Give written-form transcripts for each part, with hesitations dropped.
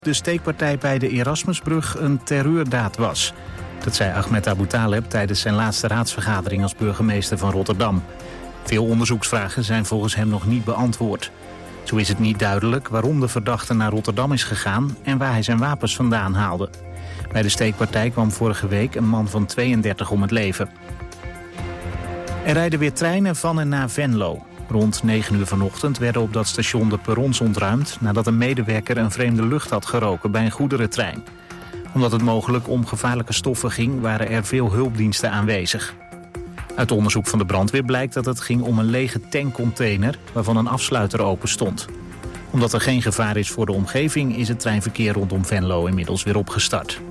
de steekpartij bij de Erasmusbrug een terreurdaad was. Dat zei Ahmed Abu Taleb tijdens zijn laatste raadsvergadering als burgemeester van Rotterdam. Veel onderzoeksvragen zijn volgens hem nog niet beantwoord. Zo is het niet duidelijk waarom de verdachte naar Rotterdam is gegaan en waar hij zijn wapens vandaan haalde. Bij de steekpartij kwam vorige week een man van 32 om het leven. Er rijden weer treinen van en naar Venlo. Rond 9 uur vanochtend werden op dat station de perrons ontruimd nadat een medewerker een vreemde lucht had geroken bij een goederentrein. Omdat het mogelijk om gevaarlijke stoffen ging, waren er veel hulpdiensten aanwezig. Uit onderzoek van de brandweer blijkt dat het ging om een lege tankcontainer waarvan een afsluiter open stond. Omdat er geen gevaar is voor de omgeving is het treinverkeer rondom Venlo inmiddels weer opgestart.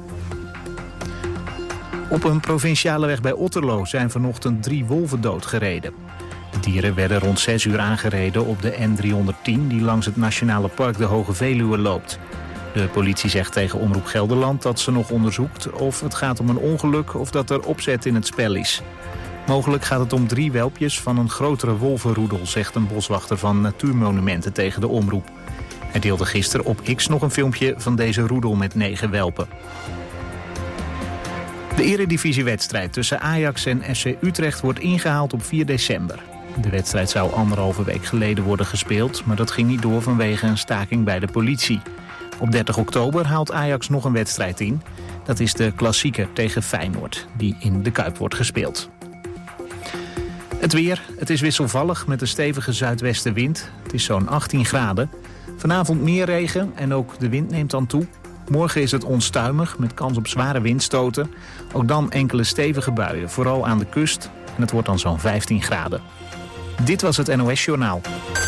Op een provinciale weg bij Otterlo zijn vanochtend 3 wolven doodgereden. De dieren werden rond 6 uur aangereden op de N310 die langs het Nationale Park de Hoge Veluwe loopt. De politie zegt tegen Omroep Gelderland dat ze nog onderzoekt of het gaat om een ongeluk of dat er opzet in het spel is. Mogelijk gaat het om 3 welpjes van een grotere wolvenroedel, zegt een boswachter van Natuurmonumenten tegen de omroep. Hij deelde gisteren op X nog een filmpje van deze roedel met 9 welpen. De eredivisiewedstrijd tussen Ajax en FC Utrecht wordt ingehaald op 4 december. De wedstrijd zou 1,5 week geleden worden gespeeld, maar dat ging niet door vanwege een staking bij de politie. Op 30 oktober haalt Ajax nog een wedstrijd in. Dat is de klassieker tegen Feyenoord, die in de Kuip wordt gespeeld. Het weer. Het is wisselvallig met een stevige zuidwestenwind. Het is zo'n 18 graden. Vanavond meer regen en ook de wind neemt dan toe. Morgen is het onstuimig met kans op zware windstoten. Ook dan enkele stevige buien, vooral aan de kust. En het wordt dan zo'n 15 graden. Dit was het NOS Journaal.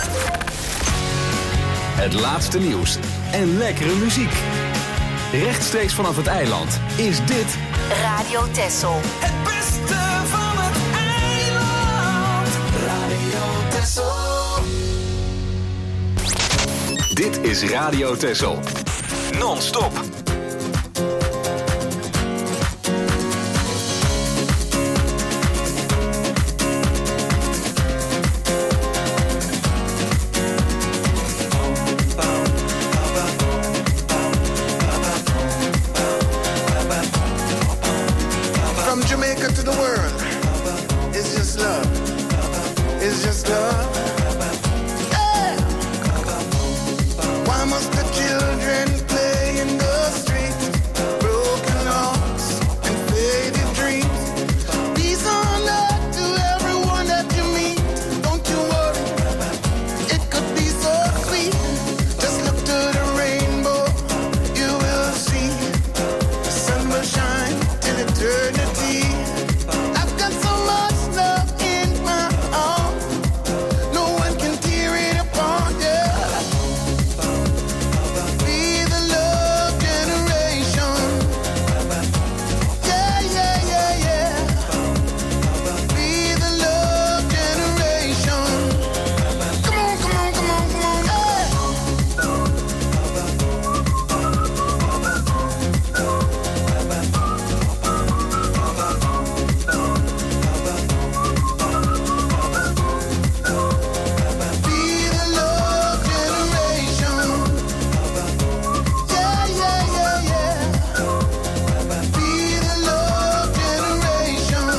Het laatste nieuws en lekkere muziek. Rechtstreeks vanaf het eiland is dit Radio Texel. Het beste van het eiland. Radio Texel. Dit is Radio Texel. Non-stop. From Jamaica to the world, it's just love. It's just love. Hey! Why must the children play in the streets? Broken hearts and faded dreams. Peace on earth to everyone that you meet. Don't you worry, it could be so sweet. Just look to the rainbow, you will see. The sun will shine till eternity. I've got so much love in my heart. No one can tear it apart, yeah. Be the love generation. Yeah, yeah, yeah, yeah. Be the love generation. Come on, come on, come on, come on, yeah. Be the love generation. Yeah, yeah, yeah, yeah. Be the love generation.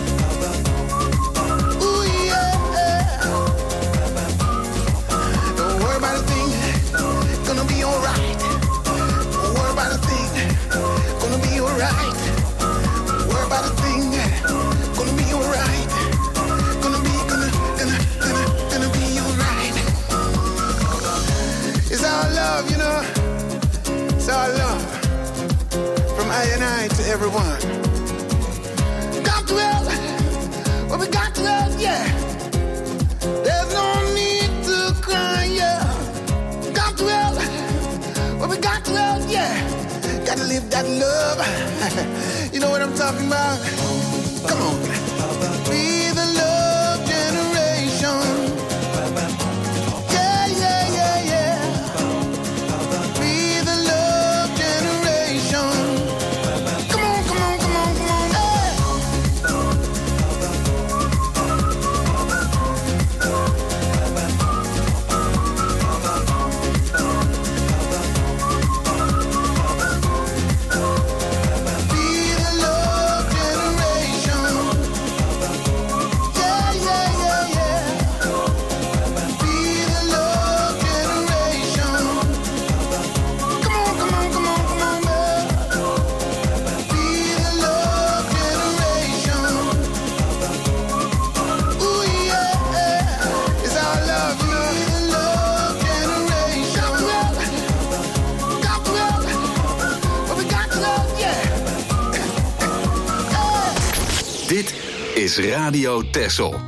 Ooh, yeah. Don't worry about a thing, gonna be alright. Don't worry about a thing, gonna be alright. Don't worry about a thing, gonna be alright. Gonna be alright. It's our love, you know. It's our love. From I and I to everyone. Got to help. Well, we got to help, yeah. There's no need to cry, yeah. Got to help. Well, we got to help, yeah. Gotta live that love. You know what I'm talking about? Come on. Be the love generation. Yeah, yeah, yeah, yeah. Be the love generation. Come on, come on, come on, come on, hey. Dit is Radio Texel.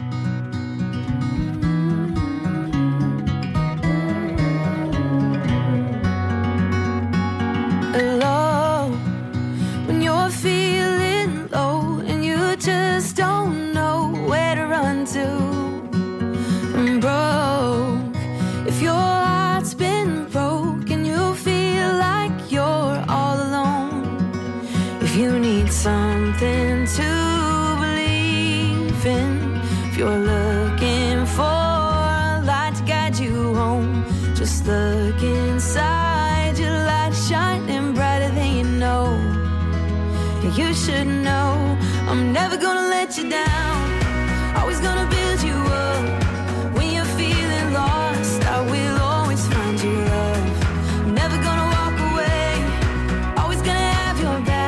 Something to believe in. If you're looking for a light to guide you home, just look inside. Your light shining brighter than you know. You should know I'm never gonna let you down. Always gonna build you up. When you're feeling lost, I will always find you love. I'm never gonna walk away. Always gonna have your back.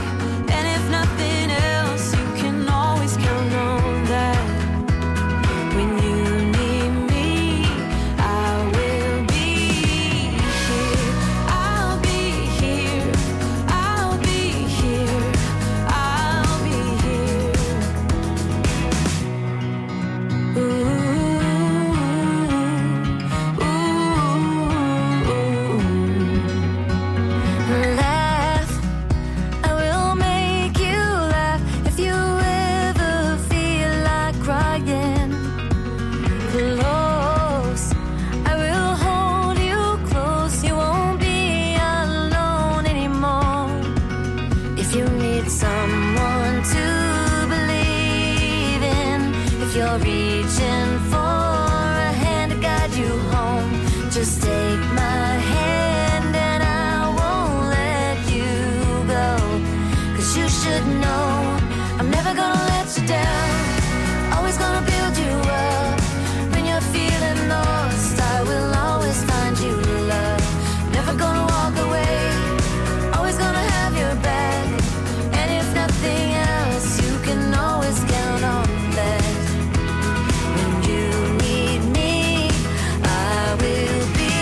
Just take my hand and I won't let you go. 'Cause you should know I'm never gonna let you down. Always gonna build you up. When you're feeling lost, I will always find you love. Never gonna walk away. Always gonna have your back. And if nothing else, you can always count on that. When you need me, I will.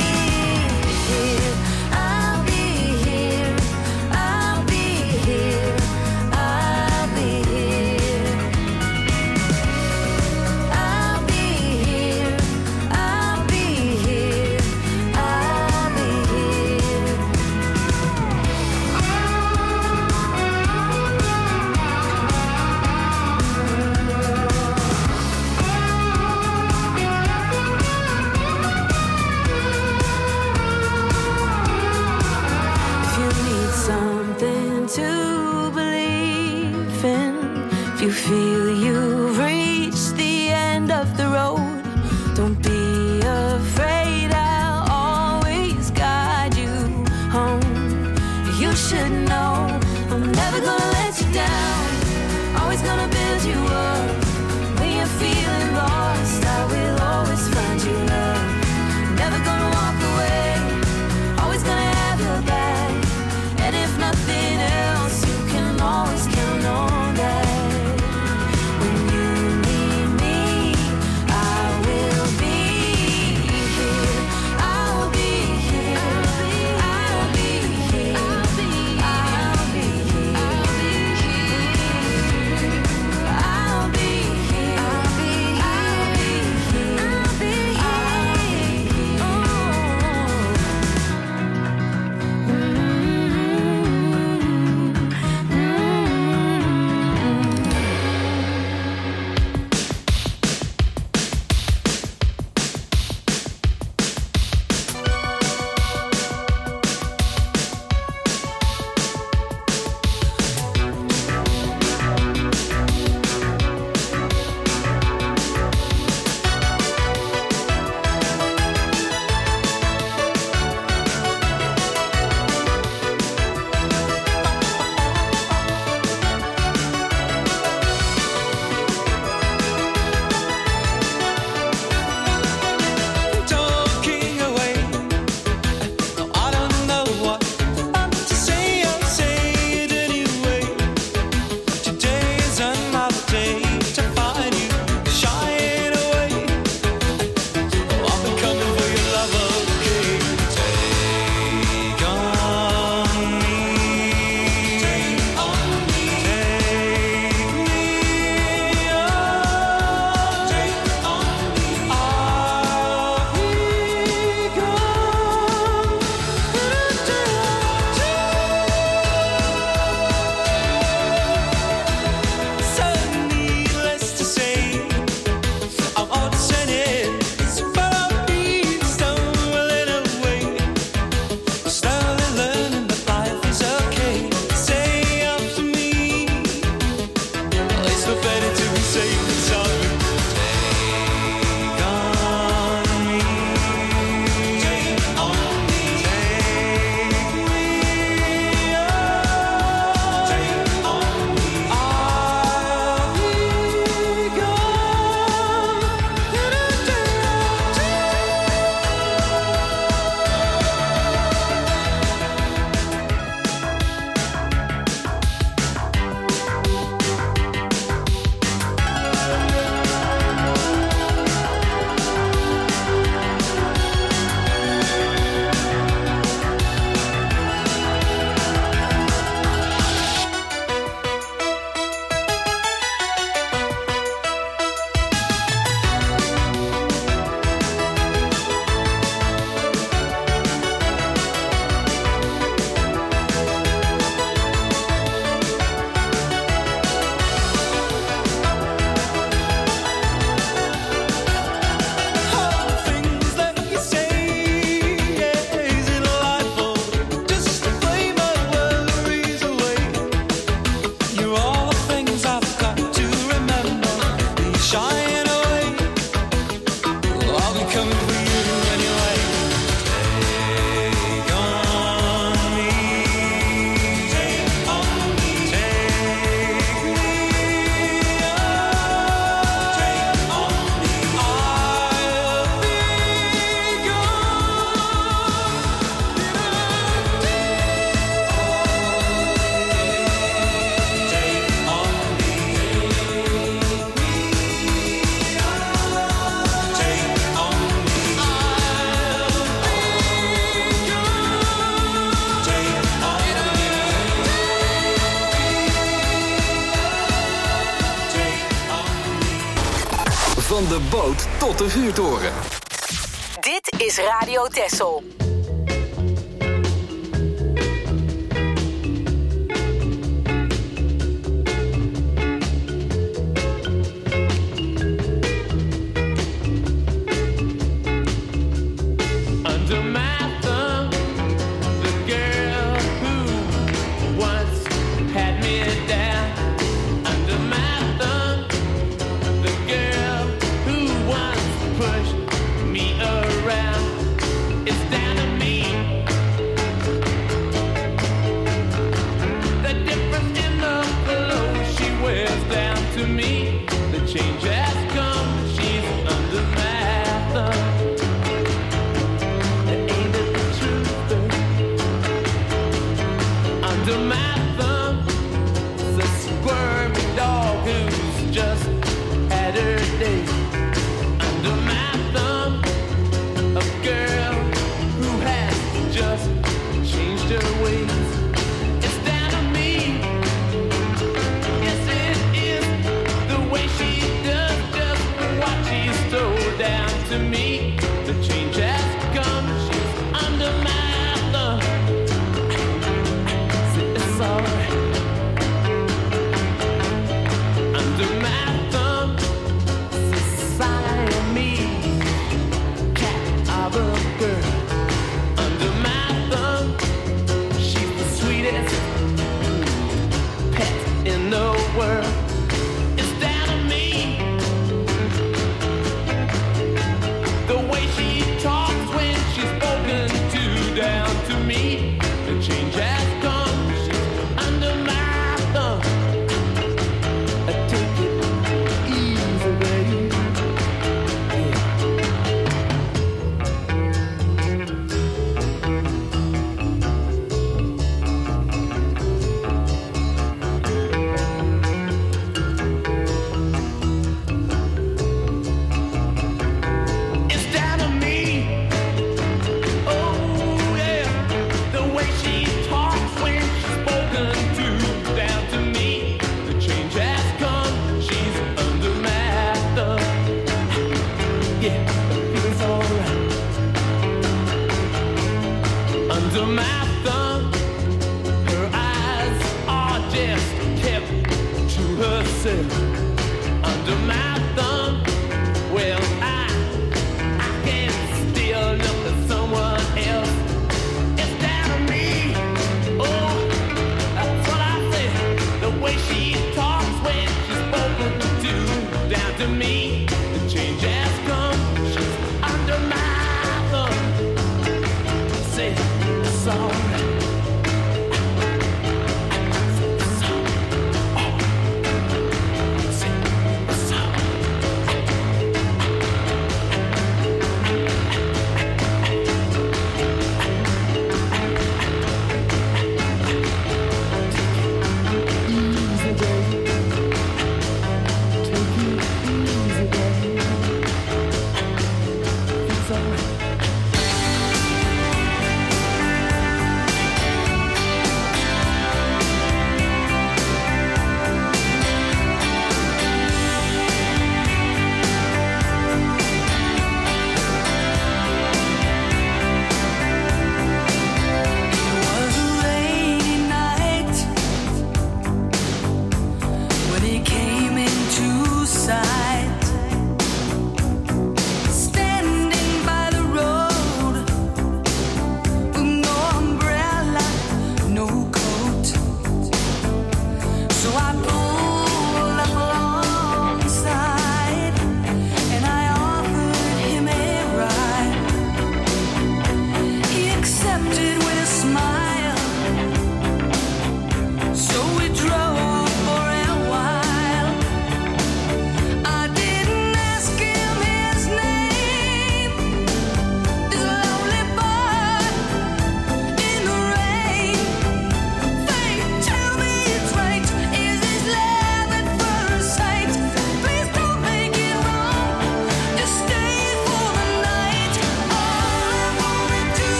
You feel you've reached the end of the road. Don't be afraid, I'll always guide you home. You should know I'm never gonna let you down. Always gonna build you up. When you're feeling lost, I will always find you love. Never gonna walk away. Always gonna have your back. And if nothing else, you can always count on that. When Van de boot tot de vuurtoren. Dit is Radio Texel.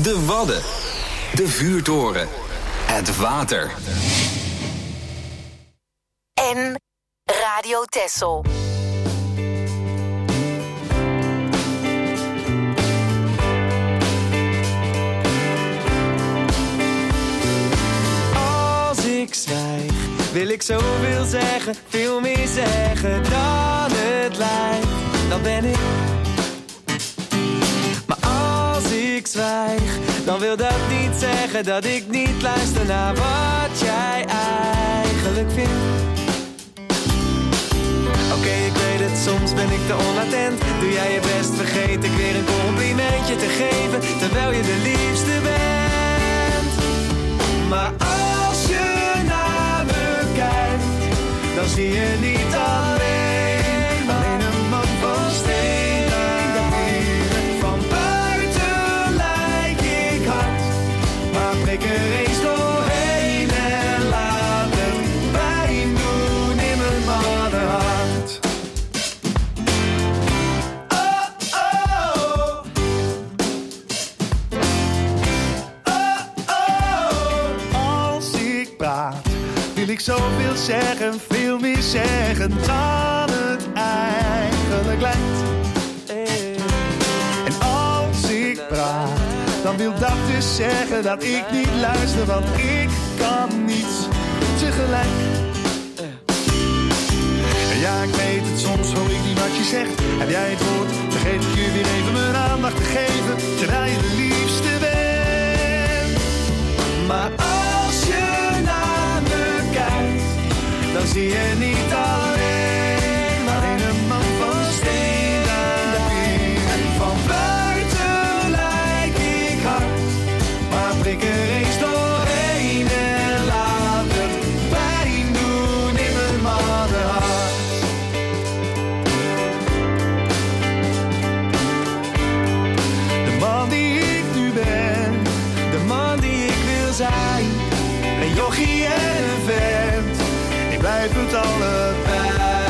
De Wadden. De vuurtoren. Het water. En Radio Texel. Als ik zwijg, wil ik zoveel zeggen, veel meer zeggen dan het lijkt. Dan ben ik. Maar als ik zwijg, dan wil dat niet zeggen dat ik niet luister naar wat jij eigenlijk vindt. Oké, ik weet het, soms ben ik te onattent. Doe jij je best, vergeet ik weer een complimentje te geven, terwijl je de liefste bent. Maar als je naar me kijkt, dan zie je niet alleen, alleen een man van steen. Van buiten lijk ik hard, maar prik er eens doorheen en laat het pijn doen in mijn mannenhart. Oh, oh. Oh, oh. Als ik praat, wil ik zoveel zeggen, veel meer zeggen dan het eigenlijk lijkt. En als ik praat, dan wil dat dus zeggen dat ik niet luister, want ik kan niets tegelijk. En ja, ik weet het, soms hoor ik niet wat je zegt. Heb jij het woord, vergeet ik je weer even mijn aandacht te geven, terwijl je de liefste bent. Maar als je naar me kijkt, dan zie je niet alleen, maar alleen een man van steen. Van buiten lijk ik hard, maar prik er eens doorheen en laat het pijn doen in mijn mannenhart. De man die ik nu ben, de man die ik wil zijn, een jochie en een vent, ik blijf het allebei.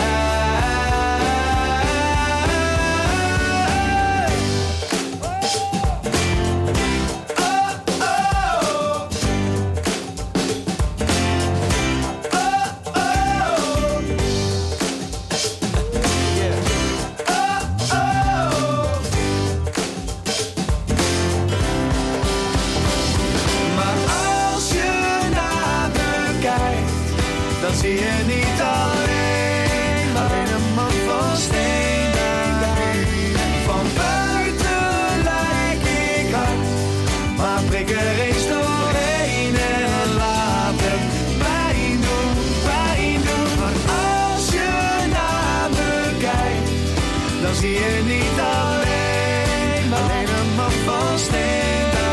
Zie je niet alleen, alleen een man van steen. Van buiten lijk ik hard, maar prik er eens doorheen en laat het pijn doen. Maar als je naar me kijkt, dan zie je niet alleen, alleen een man van steen.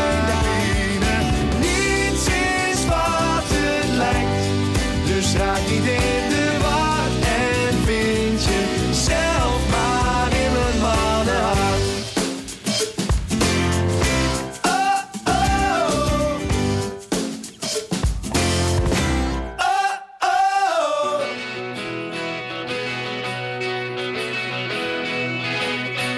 Niets is wat het lijkt. Dus raak niet in de war en vind je zelf maar in mijn mannenhart. Oh, oh. Oh, oh.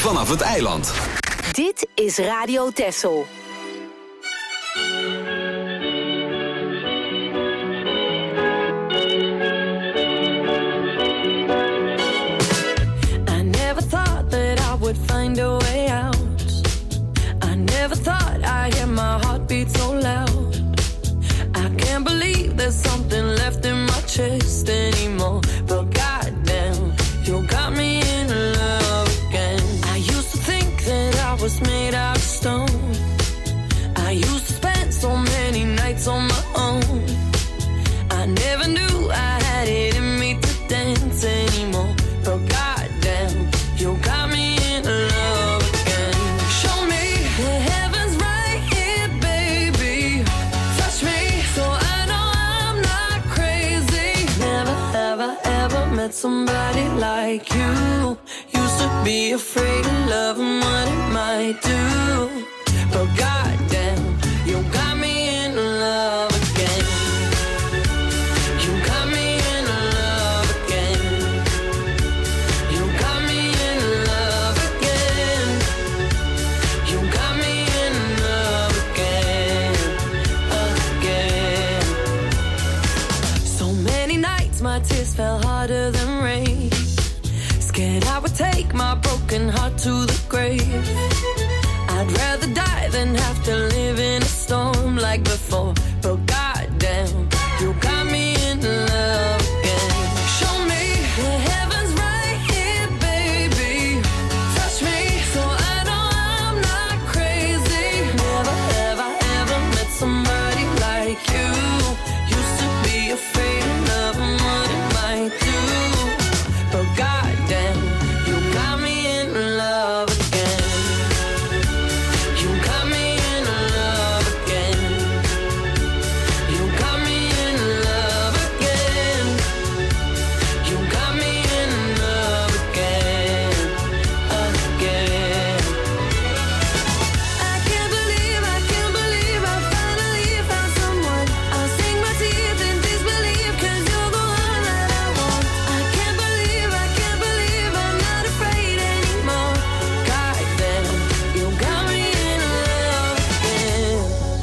vanaf het eiland. Dit is Radio Texel. I never thought that I would find a way out. I never thought I'd hear my heartbeat so loud. I can't believe there's something left in my chest anymore. But goddamn, you got me in love again. I used to think that I was made out of stone. I used to spend so many nights on my own. I never knew I had it in me to dance anymore. But goddamn, you got me in love again. Show me the heavens right here, baby. Touch me so I know I'm not crazy. Never, ever, ever met somebody like you. Used to be afraid of love and what it might do. But goddamn, you got me in love again. You got me in love again. You got me in love again. You got me in love again, again. So many nights my tears fell harder than rain. Scared I would take my broken heart to the grave. I'd rather die than have to live in a storm like before. But goddamn, you got me in love again. Show me the heavens right here, baby. Touch me so I know I'm not crazy. Never, ever, ever met somebody like you. Used to be afraid of love and what it might do. But goddamn, you got me in love again. You got me in love again. You got me in love again. You got me in love again, again. I can't believe I finally found someone. I'll sink my teeth in disbelief 'cause you're the one that I want. I can't believe I'm not afraid anymore. Goddamn, you got me in love again.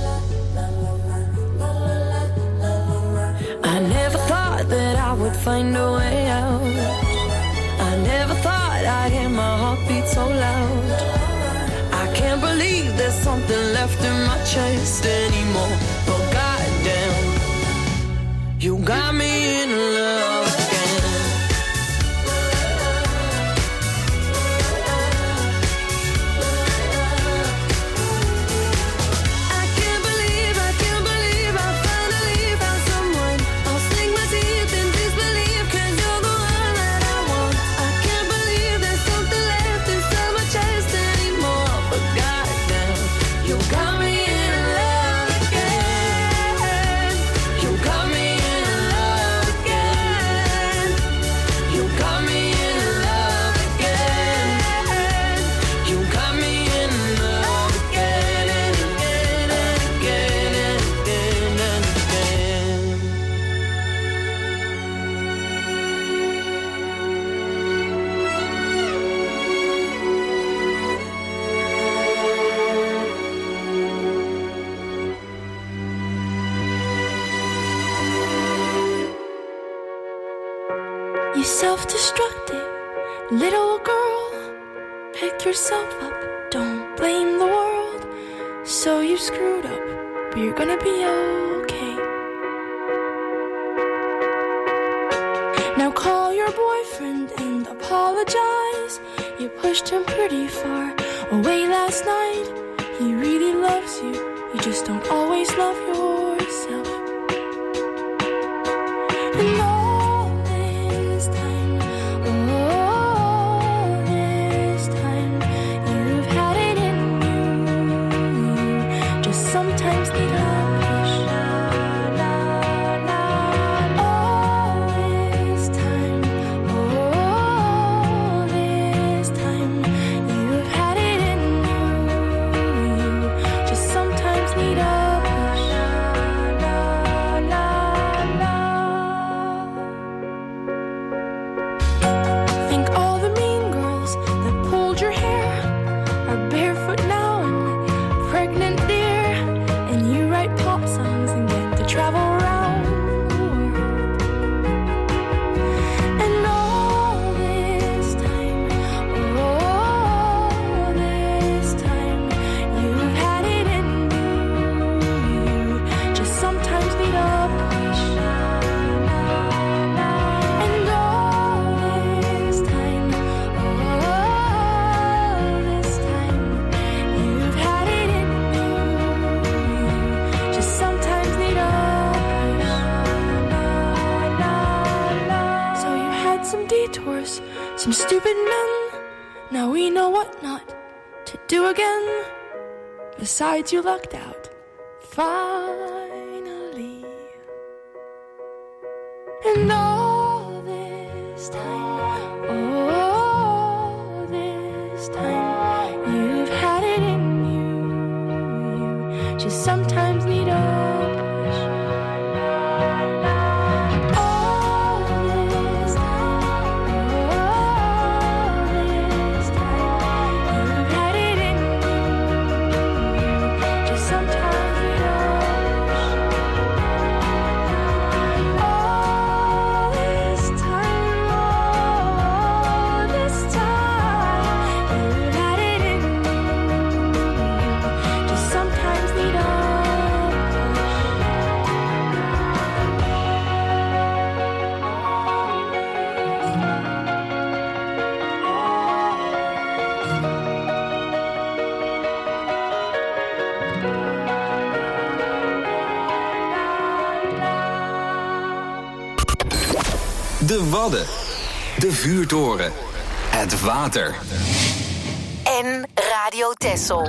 I never thought that I would find a way out. I never thought I'd hear my heartbeat so loud. I can't believe there's something left in my chest anymore. But goddamn, you got me in love again. I can't believe I finally found someone. I'll sink my teeth in disbelief 'cause you're the one that I want. I can't believe there's something left inside my chest anymore. But goddamn, you got me in love again. You got me in love again. You got me in love again. You got me in love again and again and again and again and again. You self-destructive little girl. Pick yourself up, don't blame the world. So you screwed up, but you're gonna be okay. Now call your boyfriend and apologize. You pushed him pretty far away last night. He really loves you, you just don't always love yourself. And all this time, you've had it in you. Just sometimes need a push. All this time, you've had it in you. Just sometimes need a push. some detours, some stupid men. Now we know what not to do again. Besides, you lucked out, finally. And all this time, all this time, you've had it in you. You just sometimes need a De Wadden, de vuurtoren, het water. En Radio Texel.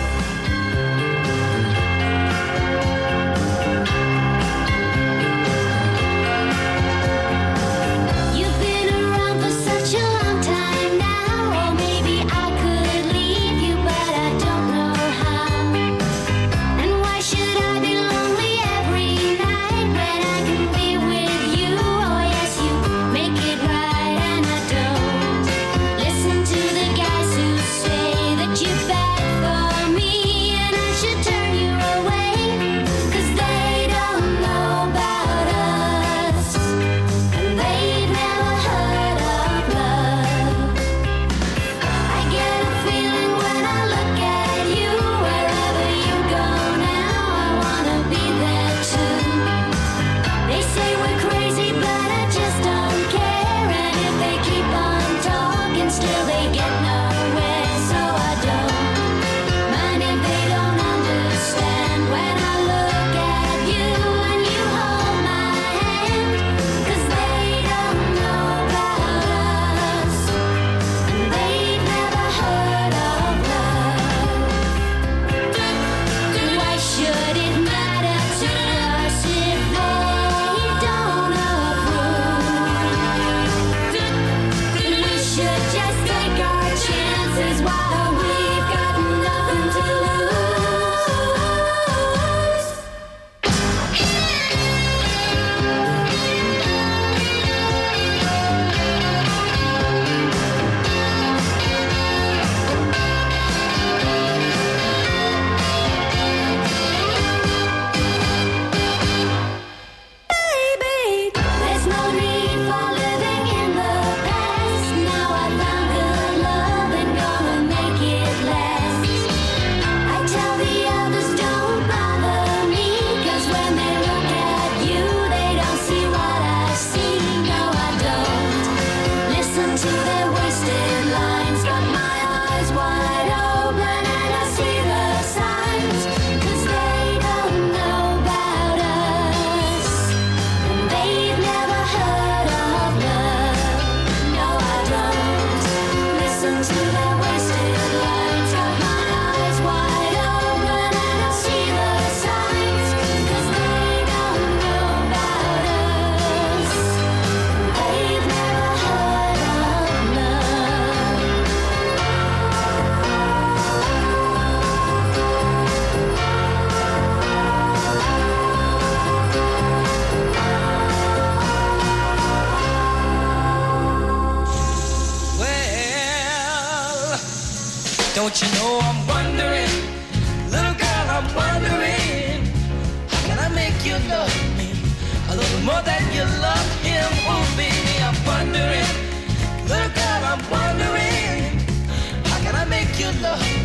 Don't you know I'm wondering, little girl, I'm wondering, how can I make you love me a little more than you love him? Oh baby, I'm wondering, little girl, I'm wondering, how can I make you love me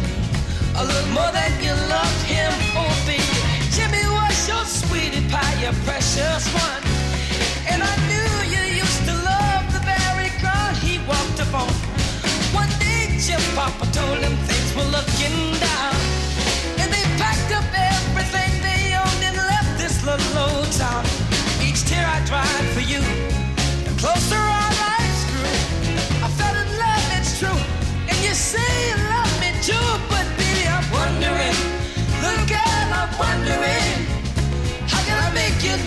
a little more than you love him? Oh baby, Jimmy was your sweetie pie, your precious one, and I knew you used to love the very girl he walked upon. One day Jim Papa told him things were looking down, and they packed up everything they owned and left this little old town. Each tear I dried for you, the closer our lives grew.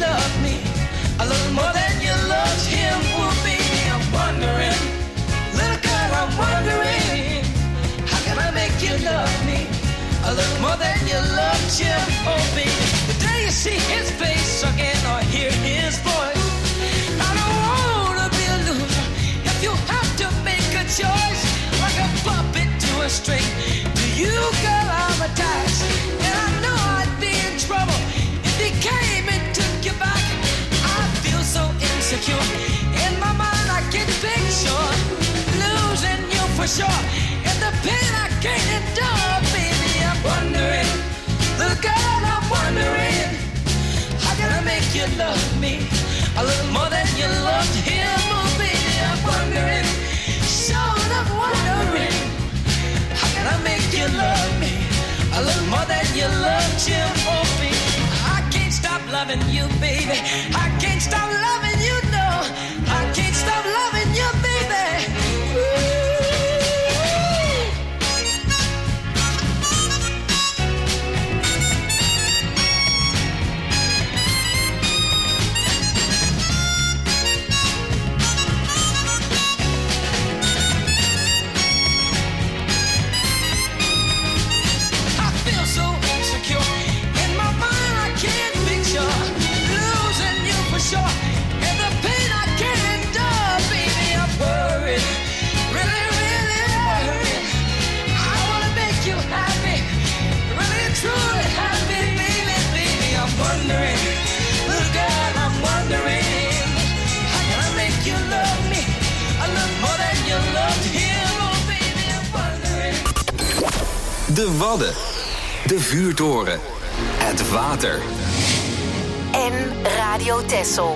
love me a little more than you loved him. Oh, baby, I'm wondering, little girl, I'm wondering, how can I make you love me a little more than you loved him? Oh, baby, the day you see his face again or hear his voice, I don't wanna be a loser. If you have to make a choice, like a puppet to a string, to you, girl, I'm attached, and I know I'd be in trouble if he came and took you back. I feel so insecure, in my mind I can picture losing you for sure, and the pain I can't endure, baby, I'm wondering, little girl, I'm wondering, how can I make you love me a little more than you loved him? Oh, baby, I'm wondering, sure enough wondering, how can I make you love me a little more than you loved him? Oh, baby, I can't stop loving you, baby. I can't stop loving you, no. I can't stop loving you, baby. Ooh. De Wadden, de vuurtoren, het water. En Radio Texel.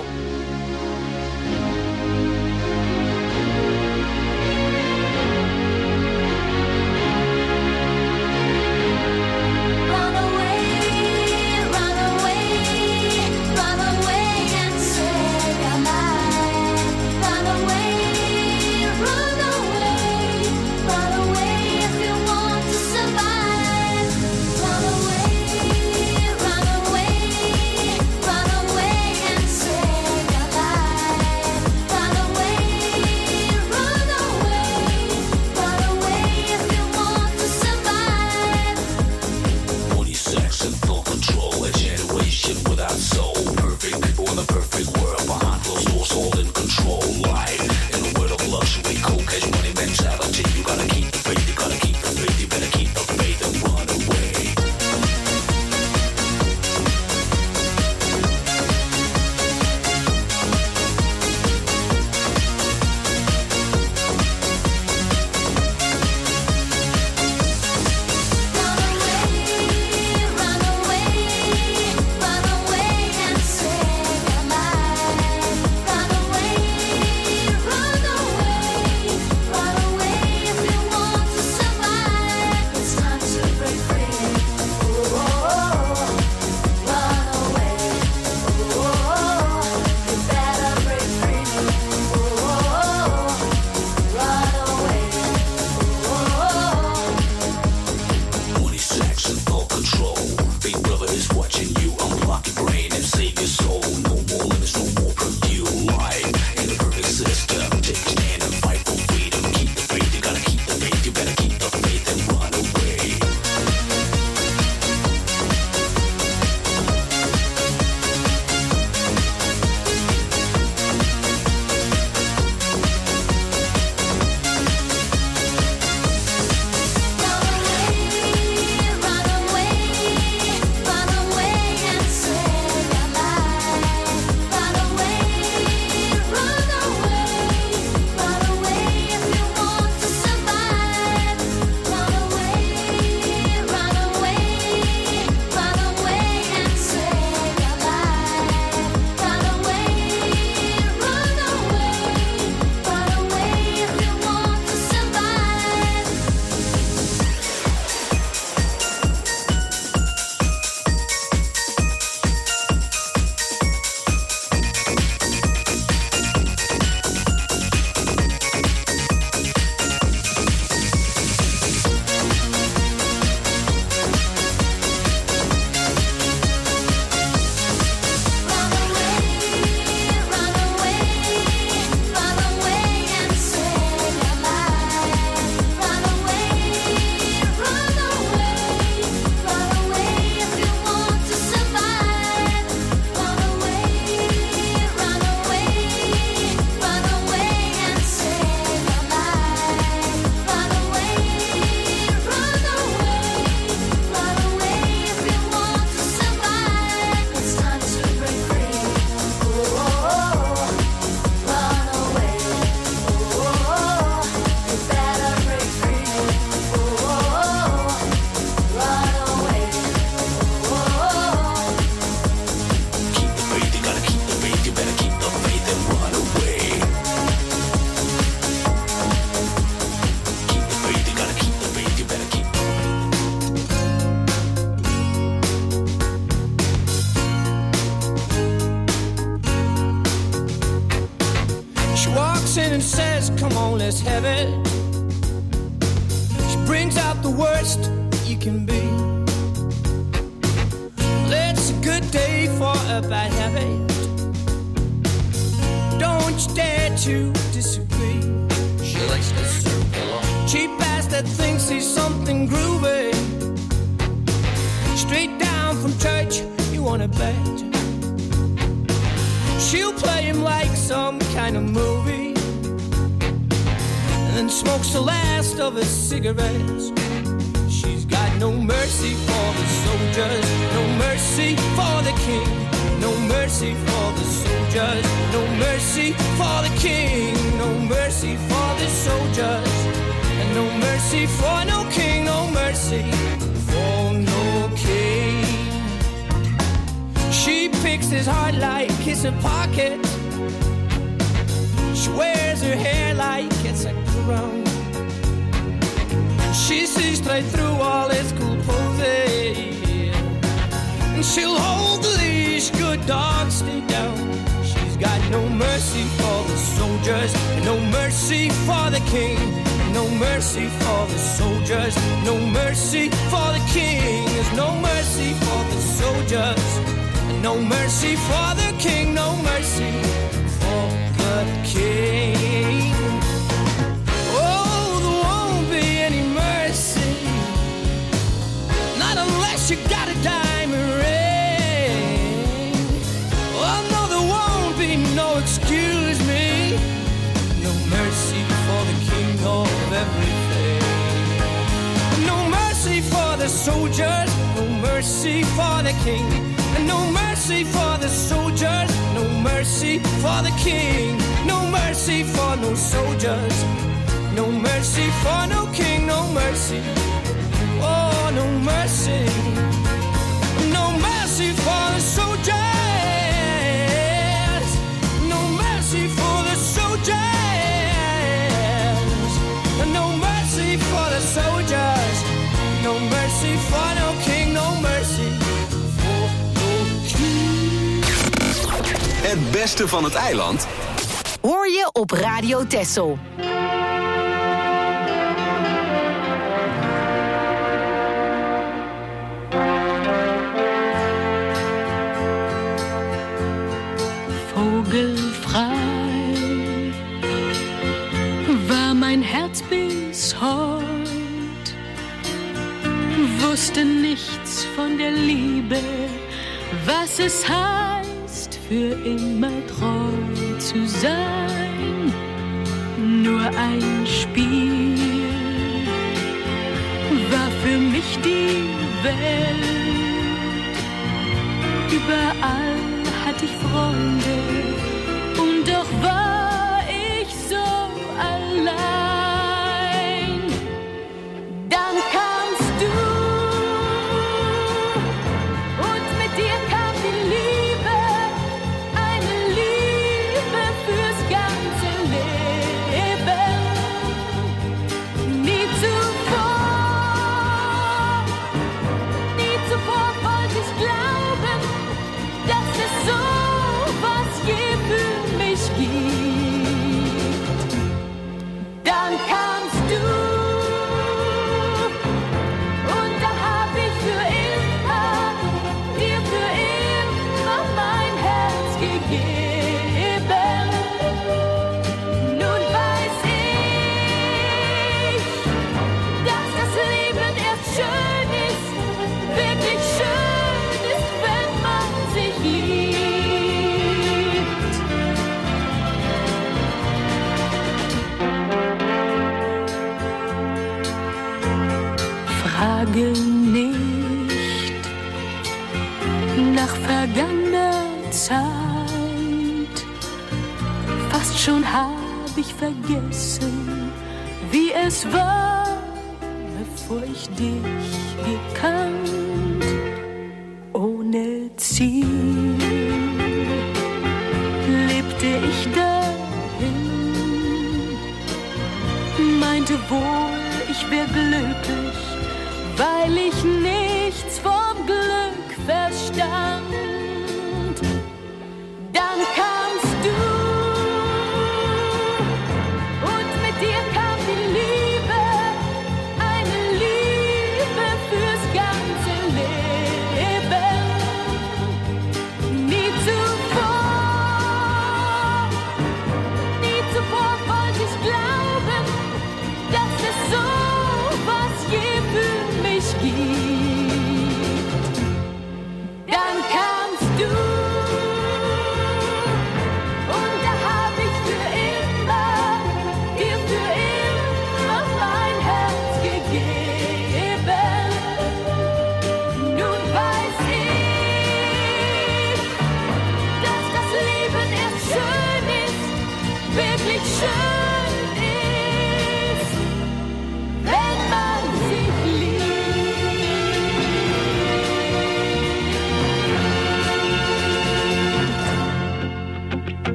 Run away and say come on, let's have it. She brings out the worst you can be. Well, it's a good day for a bad habit. Don't you dare to disagree. She likes to serve along. Cheap ass that thinks he's something groovy. Straight down from church, you wanna bet. She'll play him like some kind of movie, and then smokes the last of his cigarettes. She's got no mercy for the soldiers, no mercy for the king, no mercy for the soldiers, no mercy for the king, no mercy for the soldiers, and no mercy for no king, no mercy for no king. She picks his heart like it's a pocket. She wears her hair like it's a crown. She sees straight through all his cool poses, and she'll hold the leash, good dog, stay down. She's got no mercy for the soldiers, no mercy for the king, no mercy for the soldiers, no mercy for the king. There's no mercy for the soldiers, no mercy for the king, no mercy for the king. Oh, there won't be any mercy, not unless you got a diamond ring. Oh no, there won't be no excuse me, no mercy for the king of everything. No mercy for the soldiers, no mercy for the king. No mercy for the soldiers, no mercy for the king, no mercy for no soldiers, no mercy for no king, no mercy, oh no mercy, no mercy for the soldiers, no mercy for the soldiers, no mercy for the soldiers, no mercy for no king, no mercy. Het beste van het eiland hoor je op Radio Texel. Vogelfrei war mein Herz bis heut, wusste nichts von der Liebe, was es heißt, für immer treu zu sein. Nur ein Spiel war für mich die Welt. Überall hatte ich Freunde und doch war ich so allein. Dann kamst du und mit dir kam die Liebe, eine Liebe fürs ganze Leben. Nie zuvor wollte ich glauben, dass es so was je für mich gibt. Dann kamst du und da hab ich für immer, dir für immer mein Herz gegeben. Nun weiß ich, dass das Leben erst schön ist, wirklich schön ist, wenn man sich liebt. Frage nicht nach vergangener Zeit. Fast schon hab ich vergessen, wie es war, bevor ich dich gekannt. Ohne Ziel lebte ich dahin, meinte wohl, ich wär glücklich, weil ich nichts vom Glück verstand. Dann kamst du und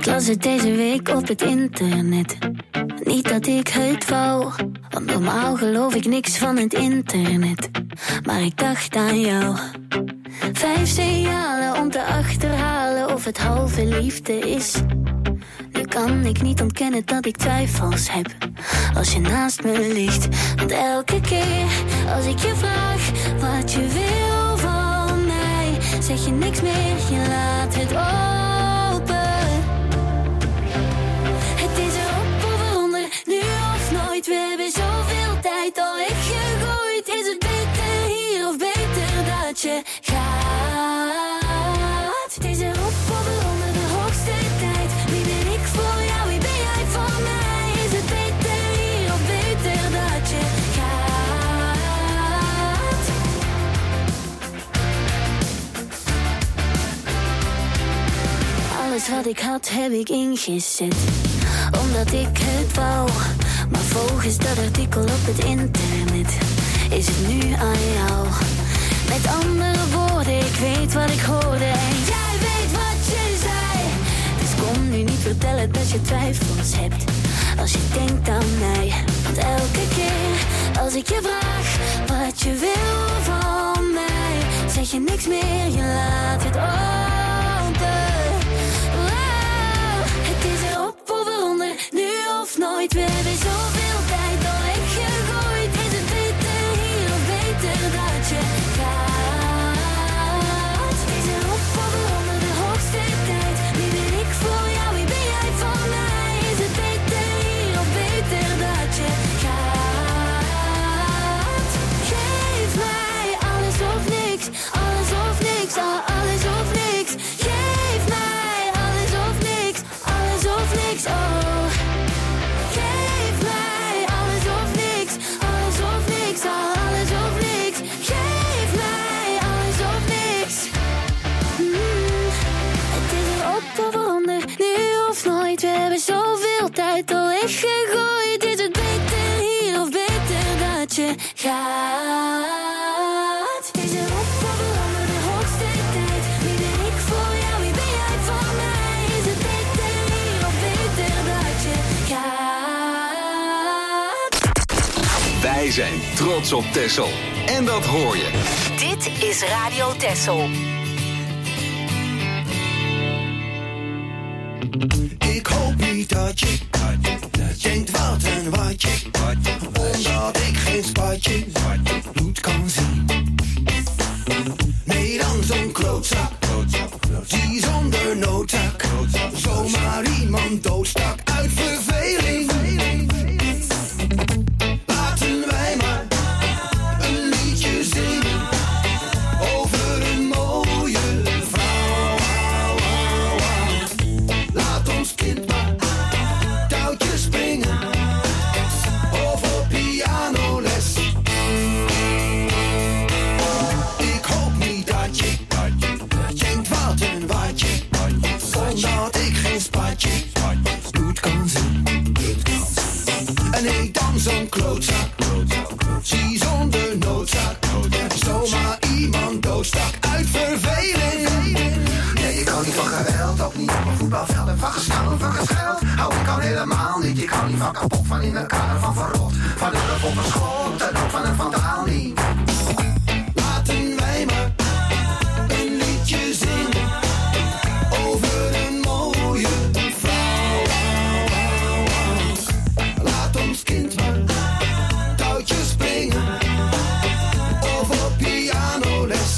Ik las het deze week op het internet. Niet dat ik het wou, want normaal geloof ik niks van het internet. Maar ik dacht aan jou. 5 signalen om te achterhalen of het halve liefde is. Nu kan ik niet ontkennen dat ik twijfels heb als je naast me ligt. Want elke keer als ik je vraag wat je wil van mij, zeg je niks meer, je laat het open. Het is erop of eronder, nu of nooit. We hebben zoveel tijd al weggegooid. Is het beter hier of beter dat je gaat? Het is erop of eronder, de hoogste tijd. Wie ben ik voor jou, wie ben jij voor mij? Is het beter hier of beter dat je gaat? Alles wat ik had heb ik ingezet, omdat ik het wou. Maar volgens dat artikel op het internet is het nu aan jou. Met andere woorden, ik weet wat ik hoorde en jij weet wat je zei. Dus kom nu niet vertellen dat je twijfels hebt als je denkt aan mij. Want elke keer als ik je vraag wat je wil van mij, zeg je niks meer, je laat het open. Wow, het is erop of eronder, nu of nooit. We hebben zoveel tijd al weggegooid. Is het beter hier of beter dat je gaat? Het is erop of eronder, de hoogste tijd. Wie ben ik voor jou, wie ben jij voor mij? Is het beter hier of beter dat je gaat? Geef mij alles of niks, alles of niks, alles of niks. Geef mij alles of niks, alles of niks, oh. Geef mij alles of niks, alles of niks, alles of niks. Geef mij alles of niks. Het is erop of eronder, nu of nooit. We hebben zoveel tijd al weggegooid. Is het beter hier of beter dat je gaat? Het is erop of eronder, de hoogste tijd. Wie ben ik voor jou, wie ben jij voor mij? Is het beter hier of beter dat je gaat? Wij zijn trots op Texel. En dat hoor je. Dit is Radio Texel. Ik hoop niet dat je denkt wat en wat je, omdat ik geen spatje bloed kan zien. Nee, dan zo'n klootzak, die zonder noodzaak zomaar iemand doodstak uit verveling. Laten wij maar een liedje zingen over een mooie vrouw. Laat ons kind maar touwtjes springen of op pianoles. Ik hoop niet dat je denkt wat en wat je, omdat ik geen spatje bloed kan zien. En nee, dan zo'n klootzak, zie zonder noodzaak zomaar iemand doodstak uit verveling. Nee, ik hou niet van geweld, ook niet op een voetbalveld. En van gestaan, van gescheld, hou ik al helemaal niet. Ik hou niet van kapot, van in elkaar, van verrot, van een rug op een schot en ook van een vandaal niet. Laten wij maar een liedje zingen over een mooie vrouw. Laat ons kind maar touwtjes springen of op pianoles.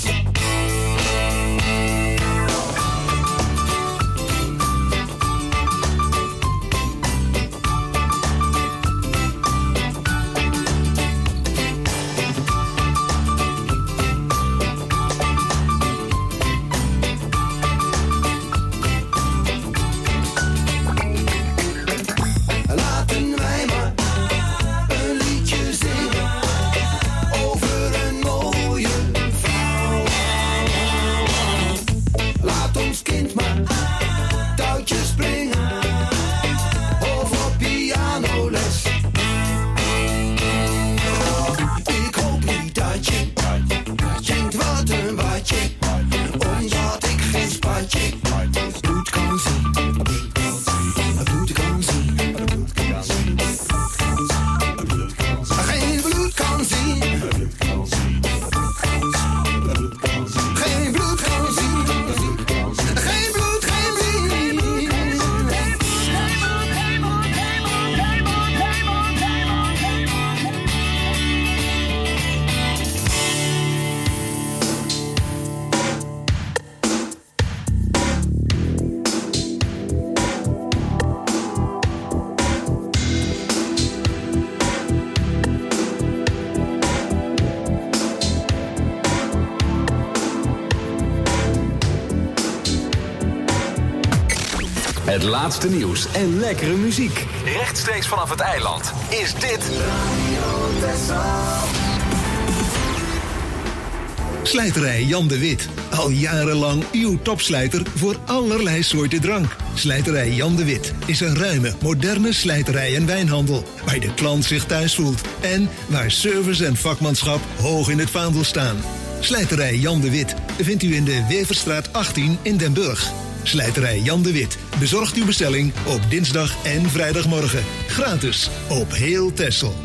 Het laatste nieuws en lekkere muziek. Rechtstreeks vanaf het eiland is dit Slijterij Jan de Wit. Al jarenlang uw topslijter voor allerlei soorten drank. Slijterij Jan de Wit is een ruime, moderne slijterij en wijnhandel. Waar de klant zich thuis voelt. En waar service en vakmanschap hoog in het vaandel staan. Slijterij Jan de Wit vindt u in de Weverstraat 18 in Den Burg. Slijterij Jan de Wit bezorgt uw bestelling op dinsdag en vrijdagmorgen. Gratis op heel Texel.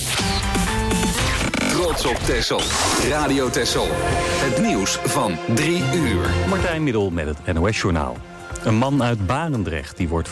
Trots op Texel. Radio Texel. Het nieuws van 3 uur. Martijn Middel met het NOS-journaal. Een man uit Barendrecht die wordt